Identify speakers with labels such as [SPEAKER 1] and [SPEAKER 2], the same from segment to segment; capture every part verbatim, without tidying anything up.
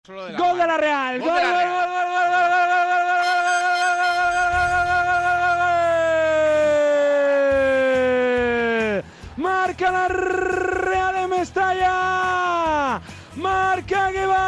[SPEAKER 1] Solo de la
[SPEAKER 2] gol de la Real. Gol, gol, gol, gol, gol, gol, gol, gol, gol. Marca la Real de Mestalla. Marca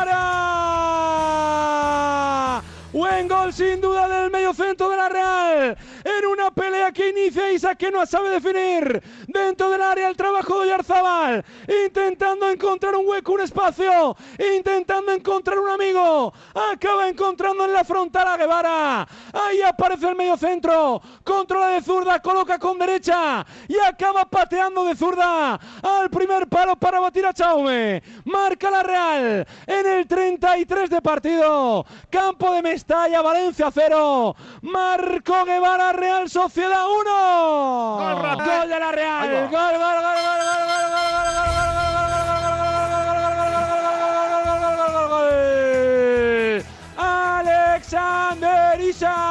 [SPEAKER 2] Guevara. Buen gol sin duda del mediocentro de la Real. En una pelea que inicia Isa, que no sabe definir. Dentro del área el trabajo de Oyarzabal. Intentando encontrar un hueco, un espacio. Intentando encontrar un amigo. Acaba encontrando en la frontal a Guevara. Ahí aparece el mediocentro. Controla de zurda, coloca con derecha. Y acaba pateando de zurda al primer palo para batir a Chaume. Marca la Real en el treinta y tres de partido. Campo de Mestalla, Valencia cero. Marcó Guevara, Real Sociedad uno.
[SPEAKER 1] Gol,
[SPEAKER 2] gol de la Real. Gol, gol, gol, gol, gol, gol, gol, gol. Alexander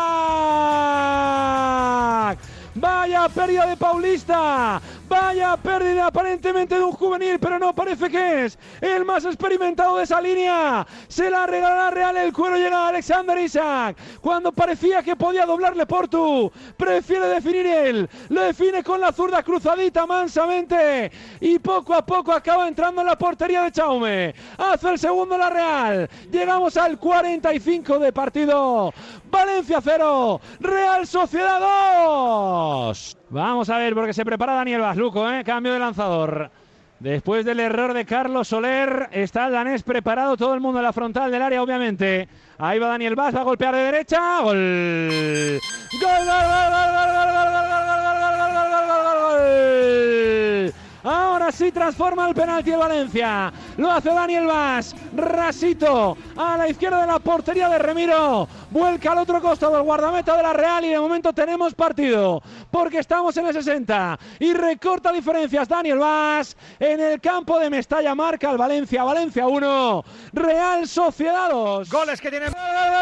[SPEAKER 2] Isak. Vaya pérdida de Paulista. Vaya pérdida aparentemente de un juvenil, pero no, parece que es el más experimentado de esa línea. Se la regala la Real, el cuero llega a Alexander Isak. Cuando parecía que podía doblarle Portu, prefiere definir él. Lo define con la zurda cruzadita mansamente. Y poco a poco acaba entrando en la portería de Chaume. Hace el segundo la Real. Llegamos al cuarenta y cinco de partido. Valencia cero, Real Sociedad dos. Vamos a ver, porque se prepara Daniel Vaz, Luco, ¿eh? Cambio de lanzador. Después del error de Carlos Soler, está el danés preparado, todo el mundo en la frontal del área, obviamente. Ahí va Daniel Vaz, va a golpear de derecha. Gol. Gol, gol, gol, gol, gol, gol, gol, gol, gol, gol, gol, gol, gol. Ahora sí transforma el penalti el Valencia. Lo hace Daniel Vaz. Rasito a la izquierda de la portería de Remiro. Vuelca al otro costado el guardameta de la Real y de momento tenemos partido. Porque estamos en el sesenta. Y recorta diferencias Daniel Vaz. En el campo de Mestalla marca el Valencia. Valencia uno. Real Sociedad dos.
[SPEAKER 1] Goles que tienen.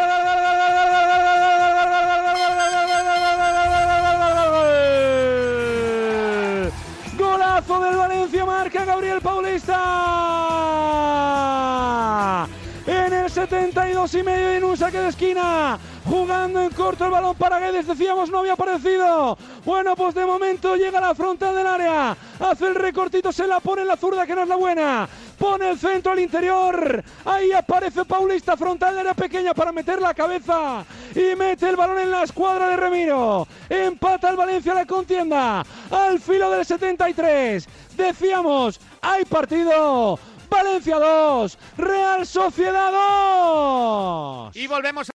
[SPEAKER 2] Golazo del Valencia, marca Gabriel Paulista. En el setenta y dos y medio en un saque de esquina. Jugando en corto el balón para Guedes, decíamos no había aparecido. Bueno, pues de momento llega a la frontal del área. Hace el recortito, se la pone en la zurda que no es la buena. Pone el centro al interior. Ahí aparece Paulista, frontal de área pequeña para meter la cabeza. Y mete el balón en la escuadra de Remiro. Empata el Valencia la contienda. Al filo del setenta y tres. Decíamos, hay partido. Valencia dos, Real Sociedad dos.
[SPEAKER 1] Y volvemos a